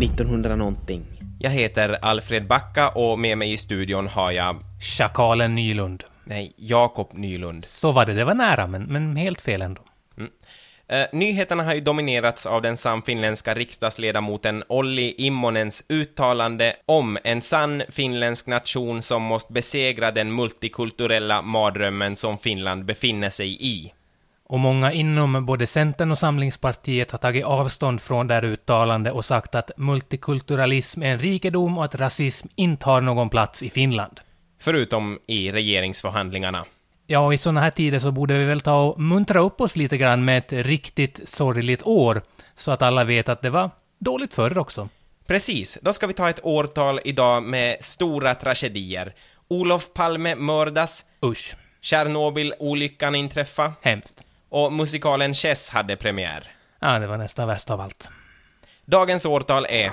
1900 någonting. Jag heter Alfred Backa och med mig i studion har jag... Schakalen Nylund. Nej, Jakob Nylund. Så var det var nära, men helt fel ändå. Nyheterna har ju dominerats av den samfinländska riksdagsledamoten Olli Immonens uttalande om en sann finländsk nation som måste besegra den multikulturella mardrömmen som Finland befinner sig i. Och många inom både Centern och Samlingspartiet har tagit avstånd från det här uttalande och sagt att multikulturalism är en rikedom och att rasism inte har någon plats i Finland. Förutom i regeringsförhandlingarna. Ja, och i sådana här tider så borde vi väl ta och muntra upp oss lite grann med ett riktigt sorgligt år, så att alla vet att det var dåligt förr också. Precis, då ska vi ta ett årtal idag med stora tragedier. Olof Palme mördas. Usch. Tjernobyl-olyckan inträffa. Hemskt. Och musikalen Chess hade premiär. Ja, det var nästan värst av allt. Dagens årtal är...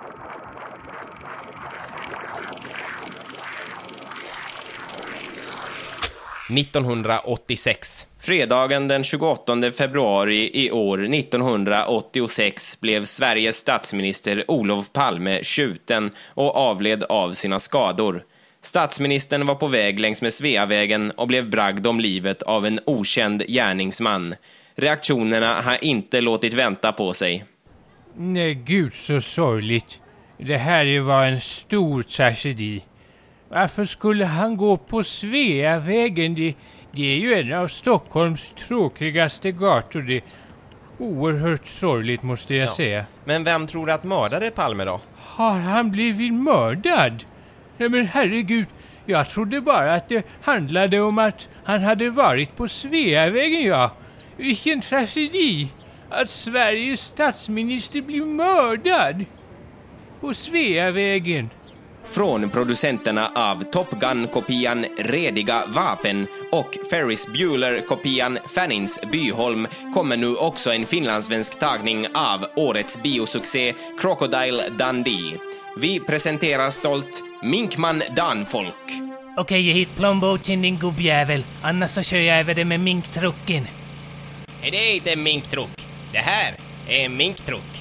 ...1986. Fredagen den 28 februari i år 1986 blev Sveriges statsminister Olof Palme skjuten och avled av sina skador. Statsministern var på väg längs med Sveavägen och blev bragd om livet av en okänd gärningsman. Reaktionerna har inte låtit vänta på sig. Nej, gud så sorgligt. Det här var en stor tragedi. Varför skulle han gå på Sveavägen? Det är ju en av Stockholms tråkigaste gator. Det är oerhört sorgligt, måste jag säga. Men vem tror du att mördade Palme då? Har han blivit mördad? Nej, men herregud, jag trodde bara att det handlade om att han hade varit på Sveavägen, ja. Vilken tragedi att Sveriges statsminister blir mördad på Sveavägen. Från producenterna av Top Gun-kopian Rediga vapen och Ferris Bueller-kopian Fannins Byholm kommer nu också en finlandssvensk tagning av årets biosuccé Crocodile Dundee. Vi presenterar stolt Minkman Danfolk. Okej, ge hit plånboken din gubbjävel. Annars så kör jag över det med minktrucken. Det är inte en minktruck. Det här är en minktruck.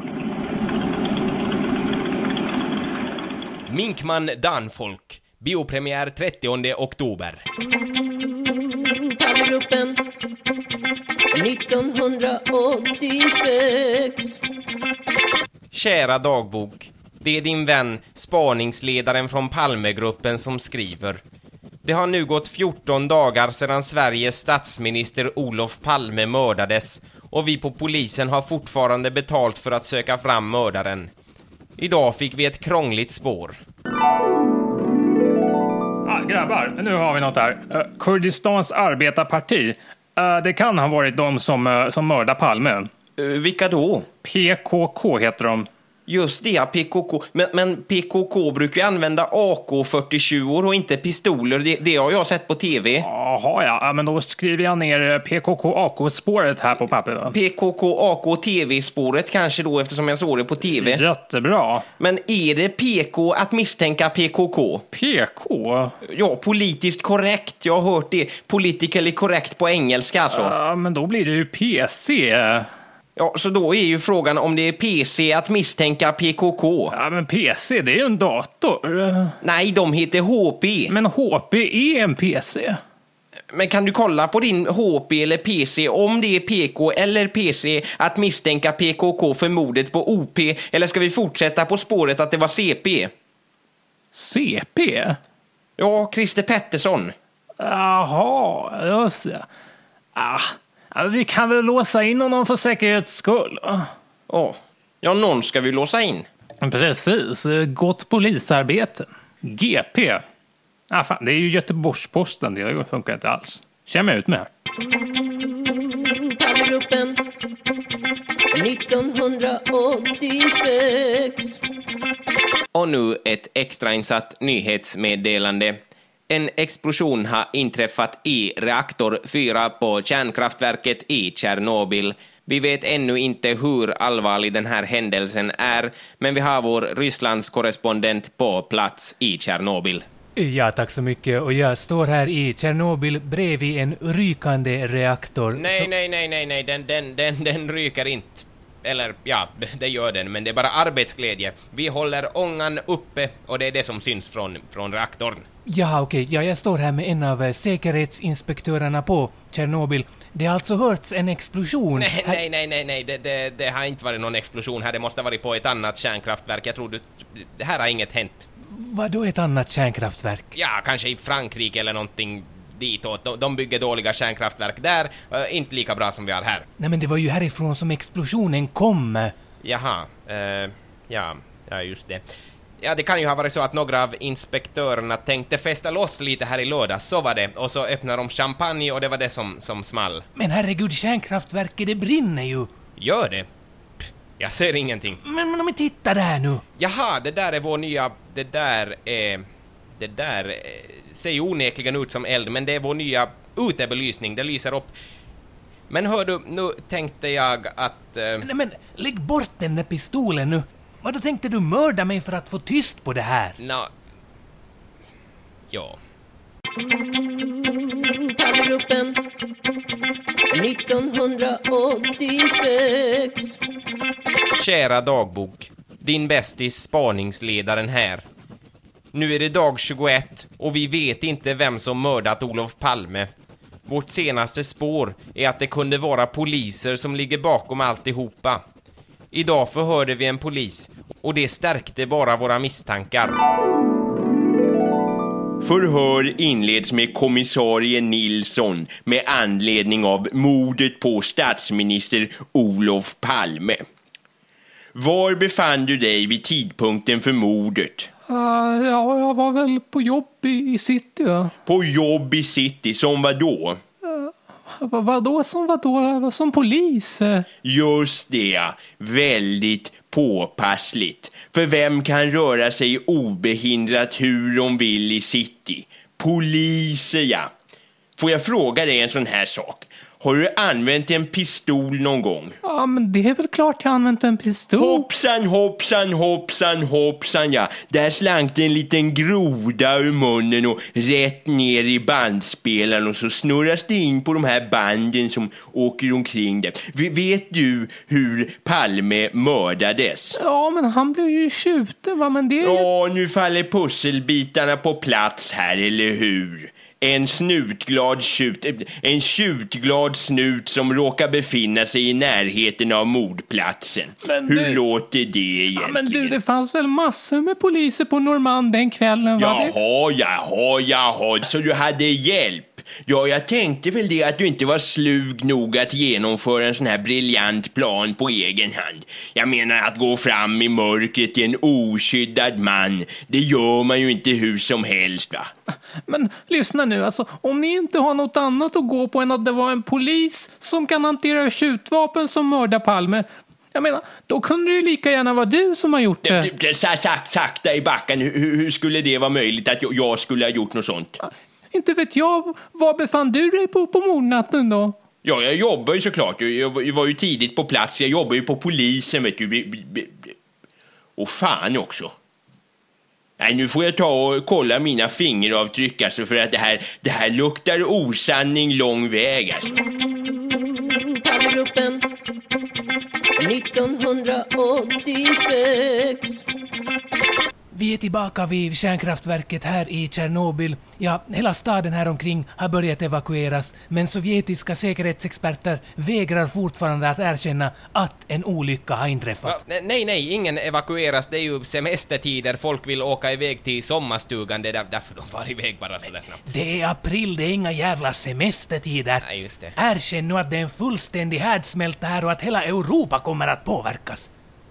Minkman Danfolk. Biopremiär 30 oktober. Palmegruppen 1986. Kära dagbok. Det är din vän, spaningsledaren från Palmegruppen som skriver. Det har nu gått 14 dagar sedan Sveriges statsminister Olof Palme mördades och vi på polisen har fortfarande betalt för att söka fram mördaren. Idag fick vi ett krångligt spår. Grabbar, nu har vi något här. Kurdistans arbetarparti. Det kan ha varit de som mördade Palme. Vilka då? PKK heter de. Just det, PKK. Men PKK brukar ju använda AK-47 och inte pistoler. Det har jag sett på tv. Jaha, ja. Men då skriver jag ner PKK-AK-spåret här på papper. PKK-AK-TV-spåret kanske då, eftersom jag såg det på tv. Jättebra. Men är det PK att misstänka PKK? PK? Ja, politiskt korrekt. Jag har hört det. Politically correct på engelska alltså. Men då blir det ju PC. Ja, så då är ju frågan om det är PC att misstänka PKK. Ja, men PC, det är ju en dator. Nej, de heter HP. Men HP är en PC. Men kan du kolla på din HP eller PC om det är PK eller PC att misstänka PKK för mordet på OP? Eller ska vi fortsätta på spåret att det var CP? CP? Ja, Christer Pettersson. Jaha, just det. Vi kan väl låsa in honom för säkerhets skull. Ja, någon ska vi låsa in. Precis, gott polisarbete. GP. Fan, det är ju Göteborgs-Posten, det funkar inte alls. Känn mig ut med. Palmegruppen 1986. Och nu ett extrainsatt nyhetsmeddelande. En explosion har inträffat i reaktor 4 på kärnkraftverket i Tjernobyl. Vi vet ännu inte hur allvarlig den här händelsen är, men vi har vår Rysslands korrespondent på plats i Tjernobyl. Ja, tack så mycket. Och jag står här i Tjernobyl bredvid en rykande reaktor. Nej, den ryker inte. Eller ja, det gör den, men det är bara arbetsglädje. Vi håller ångan uppe och det är det som syns från reaktorn. Ja, okej. Ja, jag står här med en av säkerhetsinspektörerna på Tjernobyl. Det har alltså hörts en explosion. Nej. Det har inte varit någon explosion här. Det måste ha varit på ett annat kärnkraftverk. Jag tror det här har inget hänt. Vadå ett annat kärnkraftverk? Ja, kanske i Frankrike eller någonting ditåt. De bygger dåliga kärnkraftverk där. Inte lika bra som vi har här. Nej, men det var ju härifrån som explosionen kom. Jaha, ja, just det. Ja, det kan ju ha varit så att några av inspektörerna tänkte fästa loss lite här i lördags, så var det. Och så öppnade de champagne och det var det som small. Men herregud, kärnkraftverket, det brinner ju. Gör det? Jag ser ingenting. Men om vi tittar där nu. Jaha, det där är vår nya... Det där ser ju onekligen ut som eld, men det är vår nya utebelysning. Det lyser upp. Men hör du, nu tänkte jag att... Men lägg bort den där pistolen nu. Vad då tänkte du mörda mig för att få tyst på det här? Ja. Palmegruppen 1986. Kära dagbok, din bästis spaningsledaren här. Nu är det dag 21 och vi vet inte vem som mördat Olof Palme. Vårt senaste spår är att det kunde vara poliser som ligger bakom alltihopa. Idag förhörde vi en polis och det stärkte bara våra misstankar. Förhör inleds med kommissarie Nilsson med anledning av mordet på statsminister Olof Palme. Var befann du dig vid tidpunkten för mordet? Ja, jag var väl på jobb i city. Ja. På jobb i city, som vad då? Vadå som vadå? Som polis? Just det, väldigt påpassligt. För vem kan röra sig obehindrat hur de vill i city? Poliser, ja. Får jag fråga dig en sån här sak? Har du använt en pistol någon gång? Ja, men det är väl klart jag använt en pistol. Hoppsan, ja. Där slank det en liten groda ur munnen och rätt ner i bandspelaren och så snurras det in på de här banden som åker omkring där. Vet du hur Palme mördades? Ja, men han blev ju skjuten, va? Men det... Ja, nu faller pusselbitarna på plats här, eller hur? En skjutglad snut som råkar befinna sig i närheten av mordplatsen. Hur låter det egentligen? Ja, men du, det fanns väl massor med poliser på Norrmalm den kvällen, va? Jaha, så du hade hjälp? Ja, jag tänkte väl det att du inte var slug nog att genomföra en sån här briljant plan på egen hand. Jag menar att gå fram i mörkret till en oskyddad man, det gör man ju inte hur som helst, va? Men lyssna nu, alltså, om ni inte har något annat att gå på än att det var en polis som kan hantera skjutvapen som mördar Palme, jag menar, då kunde det ju lika gärna vara du som har gjort det. Sakta i backen, hur skulle det vara möjligt att jag skulle ha gjort något sånt? Inte vet jag, var befann du dig på mordnatten då? Ja, jag jobbar ju såklart, jag var ju tidigt på plats, jag jobbar ju på polisen, vet du. Och fan också. Nej, nu får jag ta och kolla mina fingeravtryck alltså, för att det här luktar osanning lång väg alltså. Palmegruppen 1986. Vi är tillbaka vid kärnkraftverket här i Tjernobyl. Ja, hela staden här omkring har börjat evakueras, men sovjetiska säkerhetsexperter vägrar fortfarande att erkänna att en olycka har inträffat. Nej, ingen evakueras. Det är ju semestertider. Folk vill åka iväg till sommarstugan. Det är därför de var iväg bara sådär snabbt. Det är april, det är inga jävla semestertider. Nej, just det. Erkänn nu att det är en fullständig härdsmälta här och att hela Europa kommer att påverkas.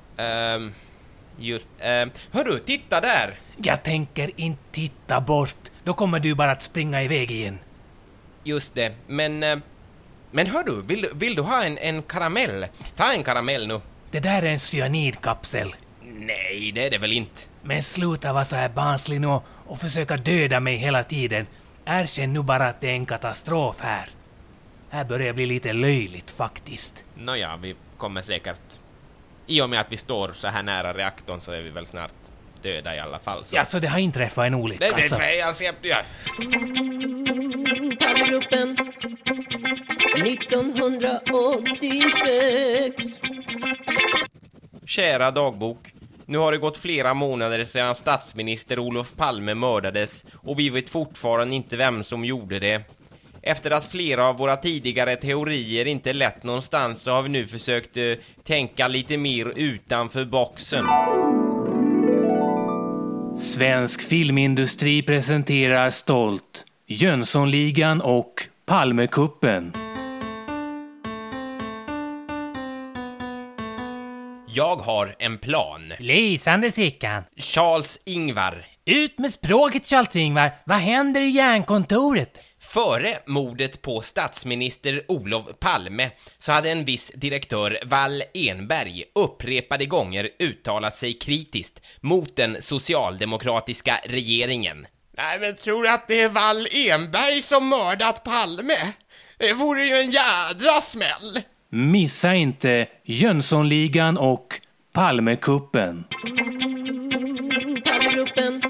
Hörru, titta där! Jag tänker inte titta bort. Då kommer du bara att springa iväg igen. Just det, men hörru, vill du ha en karamell? Ta en karamell nu. Det där är en cyanidkapsel. Nej, det är det väl inte. Men sluta vara så här barnslig nu och försöka döda mig hela tiden. Erkänn nu bara att det är en katastrof här. Här börjar det bli lite löjligt faktiskt. Nåja, vi kommer säkert... I och med att vi står så här nära reaktorn så är vi väl snart döda i alla fall. Så. Ja, så det har inträffat en olycka alltså. Palmegruppen 1986. Kära dagbok. Nu har det gått flera månader sedan statsminister Olof Palme mördades och vi vet fortfarande inte vem som gjorde det. Efter att flera av våra tidigare teorier inte lett någonstans så har vi nu försökt tänka lite mer utanför boxen. Svensk filmindustri presenterar stolt Jönssonligan och Palmekuppen. Jag har en plan. Lysande Sickan. Charles-Ingvar. Ut med språket, Charles-Ingvar. Vad händer i järnkontoret? Före mordet på statsminister Olof Palme så hade en viss direktör Wall Enberg upprepade gånger uttalat sig kritiskt mot den socialdemokratiska regeringen. Nej, men tror du att det är Wall Enberg som mördat Palme? Det vore ju en jädra smäll. Missa inte Jönssonligan och Palmekuppen. Palmegruppen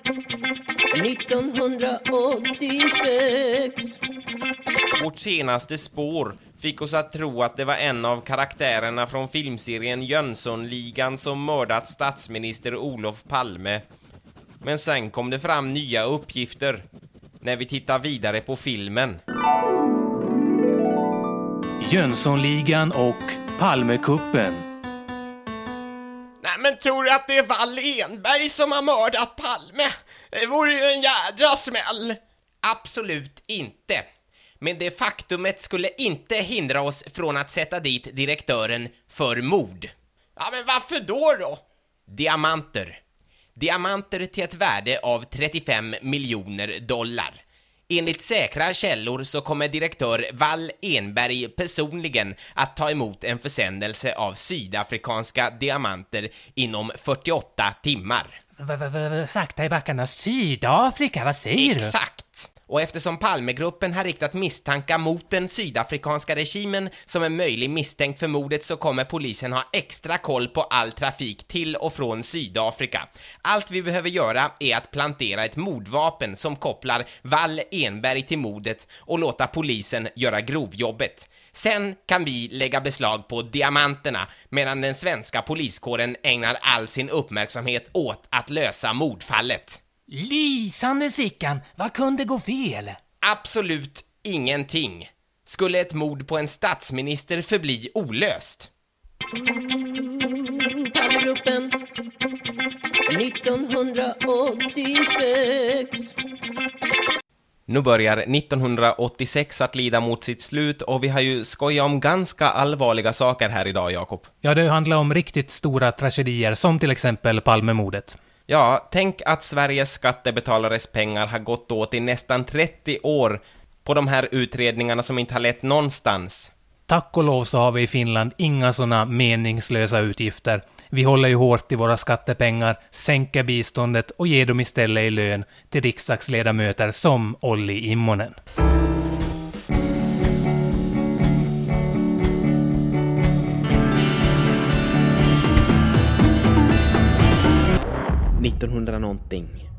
1986. Vårt senaste spår fick oss att tro att det var en av karaktärerna från filmserien Jönssonligan som mördat statsminister Olof Palme. Men sen kom det fram nya uppgifter när vi tittar vidare på filmen. Jönssonligan och Palmekuppen. Nej, men tror du att det är Wall Enberg som har mördat Palme? Det vore ju en jädra smäll. Absolut inte. Men det faktumet skulle inte hindra oss från att sätta dit direktören för mord. Ja, men varför då? Diamanter. Diamanter till ett värde av 35 miljoner dollar. Enligt säkra källor så kommer direktör Wall Enberg personligen att ta emot en försändelse av sydafrikanska diamanter inom 48 timmar. Sakta i backarna. Sydafrika, vad säger du? Exakt! Och eftersom Palmegruppen har riktat misstankar mot den sydafrikanska regimen som en möjlig misstänkt för mordet så kommer polisen ha extra koll på all trafik till och från Sydafrika. Allt vi behöver göra är att plantera ett mordvapen som kopplar Wall Enberg till mordet och låta polisen göra grovjobbet. Sen kan vi lägga beslag på diamanterna medan den svenska poliskåren ägnar all sin uppmärksamhet åt att lösa mordfallet. Lysande Sickan, vad kunde gå fel? Absolut ingenting. Skulle ett mord på en statsminister förbli olöst? Palmegruppen 1986. Nu börjar 1986 att lida mot sitt slut och vi har ju skojat om ganska allvarliga saker här idag, Jakob. Ja, det handlar om riktigt stora tragedier som till exempel Palmemordet. Ja, tänk att Sveriges skattebetalares pengar har gått åt i nästan 30 år på de här utredningarna som inte har lett någonstans. Tack och lov så har vi i Finland inga såna meningslösa utgifter. Vi håller ju hårt i våra skattepengar, sänker biståndet och ger dem istället i lön till riksdagsledamöter som Olli Immonen. $1900 någonting.